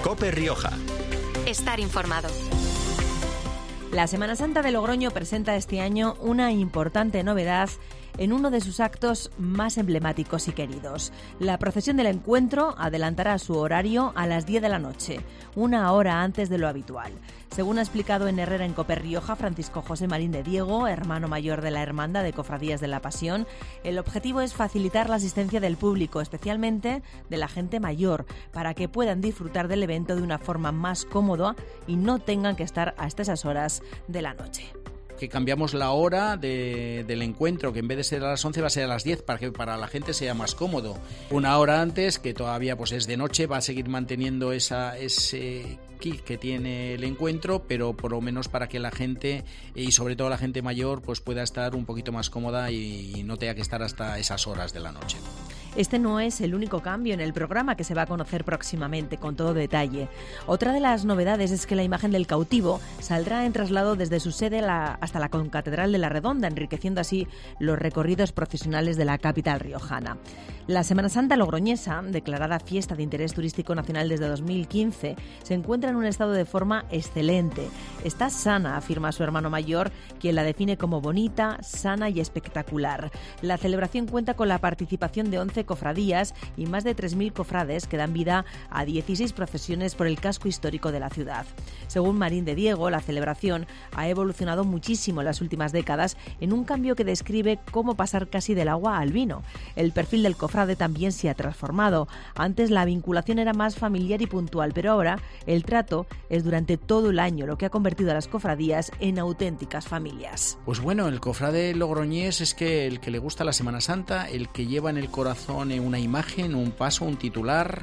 COPE Rioja. Estar informado. La Semana Santa de Logroño presenta este año una importante novedad en uno de sus actos más emblemáticos y queridos. La procesión del encuentro adelantará su horario a las 10 de la noche, una hora antes de lo habitual. Según ha explicado en Herrera en COPE Rioja Francisco José Marín de Diego, hermano mayor de la Hermandad de Cofradías de la Pasión, el objetivo es facilitar la asistencia del público, especialmente de la gente mayor, para que puedan disfrutar del evento de una forma más cómoda y no tengan que estar hasta esas horas de la noche. Que cambiamos la hora del encuentro, que en vez de ser a las 11 va a ser a las 10 para que para la gente sea más cómodo. Una hora antes, que todavía pues es de noche, va a seguir manteniendo ese kick que tiene el encuentro, pero por lo menos para que la gente, y sobre todo la gente mayor, pues pueda estar un poquito más cómoda y no tenga que estar hasta esas horas de la noche. Este no es el único cambio en el programa, que se va a conocer próximamente con todo detalle. Otra de las novedades es que la imagen del cautivo saldrá en traslado desde su sede hasta la Concatedral de la Redonda, enriqueciendo así los recorridos procesionales de la capital riojana. La Semana Santa logroñesa, declarada fiesta de interés turístico nacional desde 2015, se encuentra en un estado de forma excelente. Está sana, afirma su hermano mayor, quien la define como bonita, sana y espectacular. La celebración cuenta con la participación de 11 cofradías y más de 3.000 cofrades que dan vida a 16 procesiones por el casco histórico de la ciudad. Según Marín de Diego, la celebración ha evolucionado muchísimo en las últimas décadas en un cambio que describe cómo pasar casi del agua al vino. El perfil del cofrade también se ha transformado. Antes la vinculación era más familiar y puntual, pero ahora el trato es durante todo el año, lo que ha convertido a las cofradías en auténticas familias. Pues bueno, el cofrade logroñés es que el que le gusta la Semana Santa, el que lleva en el corazón una imagen, un paso, un titular,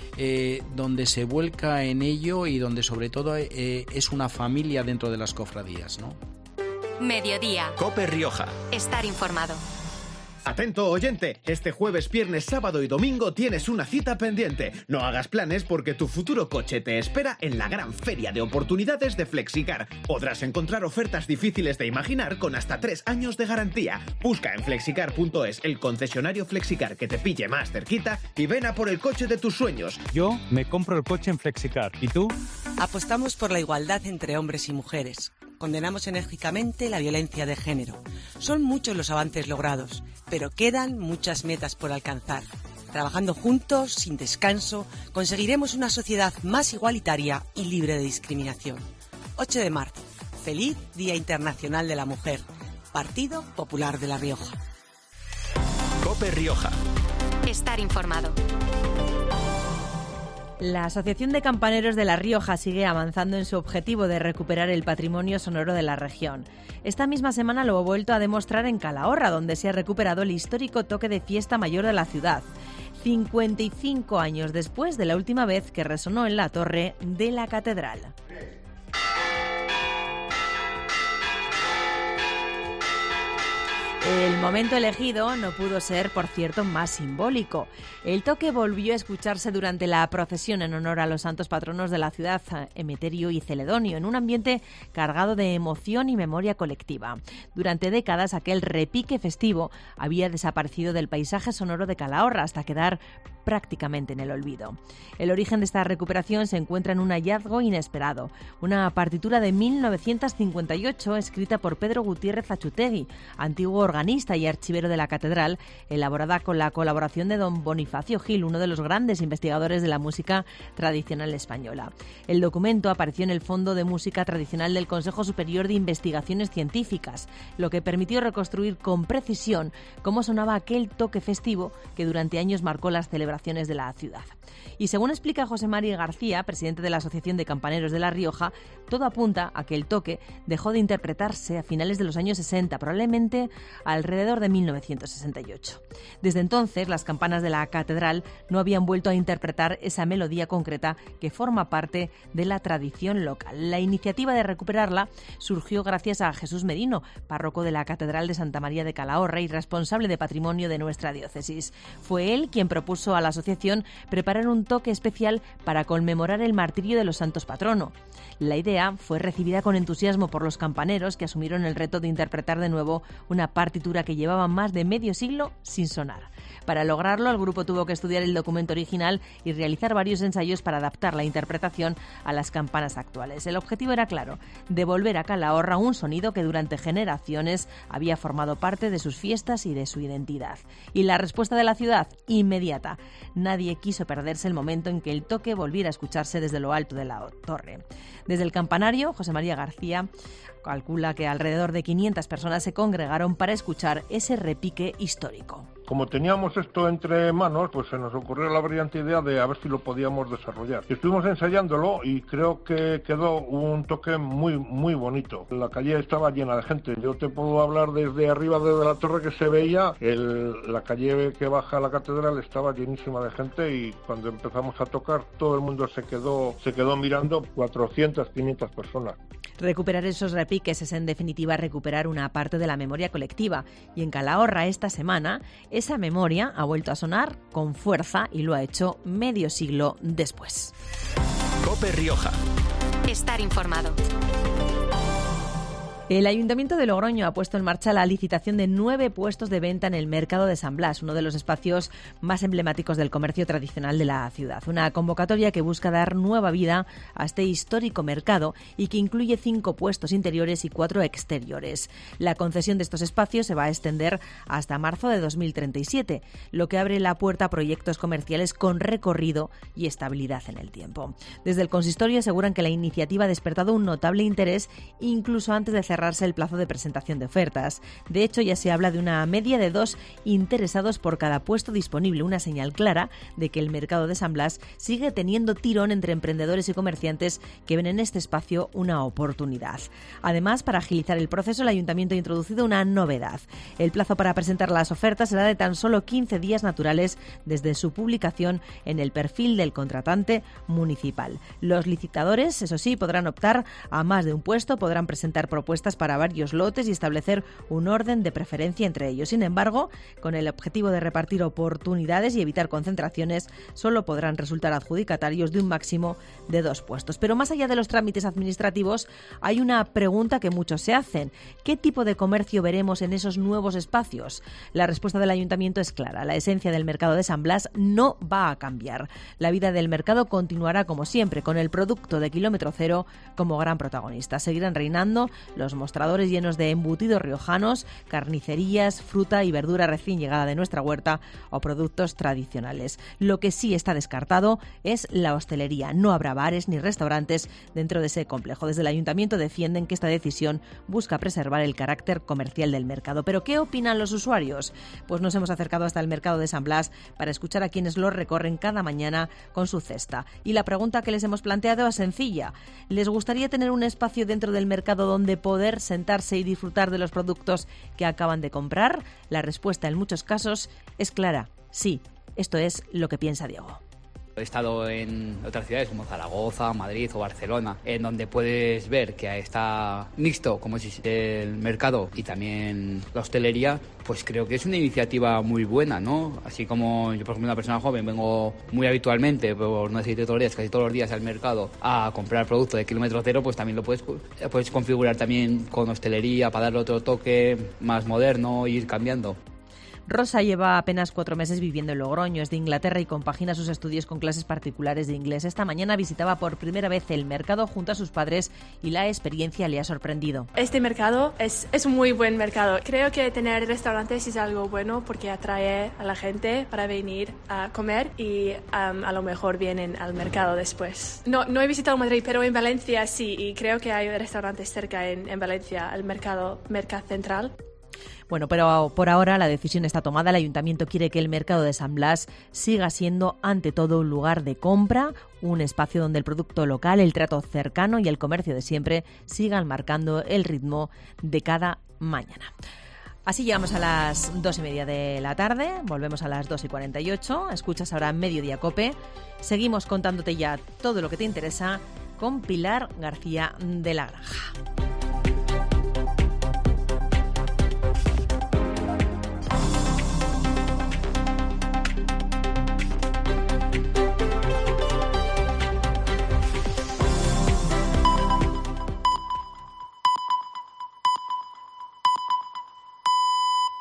donde se vuelca en ello y donde sobre todo es una familia dentro de las cofradías, ¿no? Mediodía. COPE Rioja. Estar informado. Atento oyente, este jueves, viernes, sábado y domingo tienes una cita pendiente. No hagas planes porque tu futuro coche te espera en la gran feria de oportunidades de Flexicar. Podrás encontrar ofertas difíciles de imaginar con hasta 3 años de garantía. Busca en flexicar.es el concesionario Flexicar que te pille más cerquita y ven a por el coche de tus sueños. Yo me compro el coche en Flexicar. ¿Y tú? Apostamos por la igualdad entre hombres y mujeres. Condenamos enérgicamente la violencia de género. Son muchos los avances logrados, pero quedan muchas metas por alcanzar. Trabajando juntos, sin descanso, conseguiremos una sociedad más igualitaria y libre de discriminación. 8 de marzo. Feliz Día Internacional de la Mujer. Partido Popular de La Rioja. COPE Rioja. Estar informado. La Asociación de Campaneros de La Rioja sigue avanzando en su objetivo de recuperar el patrimonio sonoro de la región. Esta misma semana lo ha vuelto a demostrar en Calahorra, donde se ha recuperado el histórico toque de fiesta mayor de la ciudad, 55 años después de la última vez que resonó en la torre de la catedral. El momento elegido no pudo ser, por cierto, más simbólico. El toque volvió a escucharse durante la procesión en honor a los santos patronos de la ciudad, Emeterio y Celedonio, en un ambiente cargado de emoción y memoria colectiva. Durante décadas, aquel repique festivo había desaparecido del paisaje sonoro de Calahorra hasta quedar prácticamente en el olvido. El origen de esta recuperación se encuentra en un hallazgo inesperado, una partitura de 1958 escrita por Pedro Gutiérrez Achutegui, antiguo organista y archivero de la catedral, elaborada con la colaboración de don Bonifacio Gil, uno de los grandes investigadores de la música tradicional española. El documento apareció en el Fondo de Música Tradicional del Consejo Superior de Investigaciones Científicas, lo que permitió reconstruir con precisión cómo sonaba aquel toque festivo que durante años marcó las celebraciones de la ciudad. Y según explica José María García, presidente de la Asociación de Campaneros de La Rioja, todo apunta a que el toque dejó de interpretarse a finales de los años 60, probablemente alrededor de 1968. Desde entonces, las campanas de la catedral no habían vuelto a interpretar esa melodía concreta que forma parte de la tradición local. La iniciativa de recuperarla surgió gracias a Jesús Merino, párroco de la Catedral de Santa María de Calahorra y responsable de patrimonio de nuestra diócesis. Fue él quien propuso a la la asociación preparar un toque especial para conmemorar el martirio de los santos patronos. La idea fue recibida con entusiasmo por los campaneros, que asumieron el reto de interpretar de nuevo una partitura que llevaba más de medio siglo sin sonar. Para lograrlo, el grupo tuvo que estudiar el documento original y realizar varios ensayos para adaptar la interpretación a las campanas actuales. El objetivo era claro: devolver a Calahorra un sonido que durante generaciones había formado parte de sus fiestas y de su identidad. Y la respuesta de la ciudad, inmediata. Nadie quiso perderse el momento en que el toque volviera a escucharse desde lo alto de la torre. Desde el campanario, José María García calcula que alrededor de 500 personas se congregaron para escuchar ese repique histórico. Como teníamos esto entre manos, pues se nos ocurrió la brillante idea de a ver si lo podíamos desarrollar. Estuvimos ensayándolo y creo que quedó un toque muy, muy bonito. La calle estaba llena de gente. Yo te puedo hablar desde arriba, desde la torre, que se veía. La calle que baja a la catedral estaba llenísima de gente, y cuando empezamos a tocar todo el mundo se quedó mirando. 400, 500 personas. Recuperar esos repiques es en definitiva recuperar una parte de la memoria colectiva, y en Calahorra esta semana esa memoria ha vuelto a sonar con fuerza y lo ha hecho medio siglo después. COPE Rioja. Estar informado. El Ayuntamiento de Logroño ha puesto en marcha la licitación de 9 puestos de venta en el Mercado de San Blas, uno de los espacios más emblemáticos del comercio tradicional de la ciudad. Una convocatoria que busca dar nueva vida a este histórico mercado y que incluye 5 puestos interiores y 4 exteriores. La concesión de estos espacios se va a extender hasta marzo de 2037, lo que abre la puerta a proyectos comerciales con recorrido y estabilidad en el tiempo. Desde el consistorio aseguran que la iniciativa ha despertado un notable interés incluso antes de cerrarse el plazo de presentación de ofertas. De hecho, ya se habla de una media de 2 interesados por cada puesto disponible, una señal clara de que el mercado de San Blas sigue teniendo tirón entre emprendedores y comerciantes que ven en este espacio una oportunidad. Además, para agilizar el proceso, el Ayuntamiento ha introducido una novedad. El plazo para presentar las ofertas será de tan solo 15 días naturales desde su publicación en el perfil del contratante municipal. Los licitadores, eso sí, podrán optar a más de un puesto, podrán presentar propuestas para varios lotes y establecer un orden de preferencia entre ellos. Sin embargo, con el objetivo de repartir oportunidades y evitar concentraciones, solo podrán resultar adjudicatarios de un máximo de 2 puestos. Pero más allá de los trámites administrativos, hay una pregunta que muchos se hacen: ¿qué tipo de comercio veremos en esos nuevos espacios? La respuesta del Ayuntamiento es clara: la esencia del mercado de San Blas no va a cambiar. La vida del mercado continuará como siempre, con el producto de kilómetro cero como gran protagonista. Seguirán reinando los mostradores llenos de embutidos riojanos, carnicerías, fruta y verdura recién llegada de nuestra huerta o productos tradicionales. Lo que sí está descartado es la hostelería. No habrá bares ni restaurantes dentro de ese complejo. Desde el Ayuntamiento defienden que esta decisión busca preservar el carácter comercial del mercado. ¿Pero qué opinan los usuarios? Pues nos hemos acercado hasta el mercado de San Blas para escuchar a quienes lo recorren cada mañana con su cesta. Y la pregunta que les hemos planteado es sencilla: ¿les gustaría tener un espacio dentro del mercado donde poder sentarse y disfrutar de los productos que acaban de comprar? La respuesta en muchos casos es clara: sí. Esto es lo que piensa Diego. He estado en otras ciudades como Zaragoza, Madrid o Barcelona, en donde puedes ver que está mixto, como si el mercado y también la hostelería. Pues creo que es una iniciativa muy buena, ¿no? Así como yo, por ejemplo, una persona joven, vengo muy habitualmente, por no decir todos los días, casi todos los días al mercado a comprar producto de kilómetro cero, pues también lo puedes configurar también con hostelería para darle otro toque más moderno e ir cambiando. Rosa lleva apenas 4 meses viviendo en Logroño, es de Inglaterra y compagina sus estudios con clases particulares de inglés. Esta mañana visitaba por primera vez el mercado junto a sus padres y la experiencia le ha sorprendido. Este mercado es un muy buen mercado. Creo que tener restaurantes es algo bueno porque atrae a la gente para venir a comer y a lo mejor vienen al mercado después. No he visitado Madrid, pero en Valencia sí, y creo que hay restaurantes cerca en Valencia, el mercado Central. Bueno, pero por ahora la decisión está tomada. El Ayuntamiento quiere que el mercado de San Blas siga siendo ante todo un lugar de compra, un espacio donde el producto local, el trato cercano y el comercio de siempre sigan marcando el ritmo de cada mañana. Así llegamos a las 2:30 de la tarde, volvemos a las 2:48, escuchas ahora Mediodía COPE, seguimos contándote ya todo lo que te interesa con Pilar García de la Granja.